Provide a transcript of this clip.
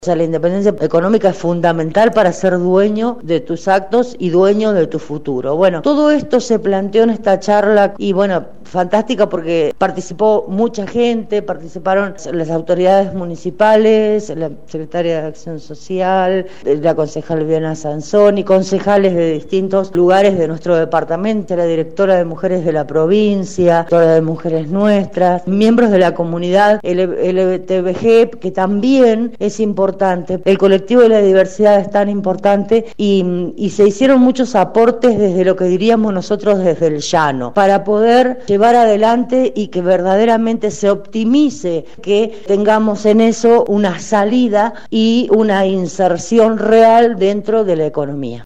O sea, la independencia económica es fundamental para ser dueño de tus actos y dueño de tu futuro. Bueno, todo esto se planteó en esta charla y bueno, fantástica porque participó mucha gente, participaron las autoridades municipales, la secretaria de Acción Social, la concejal Viviana Sansoni, concejales de distintos lugares de nuestro departamento, la directora de Mujeres de la provincia, la directora de Mujeres Nuestras, miembros de la comunidad LGTB, que también es importante. El colectivo de la diversidad es tan importante y se hicieron muchos aportes desde lo que diríamos nosotros desde el llano, para poder llevar adelante y que verdaderamente se optimice, que tengamos en eso una salida y una inserción real dentro de la economía.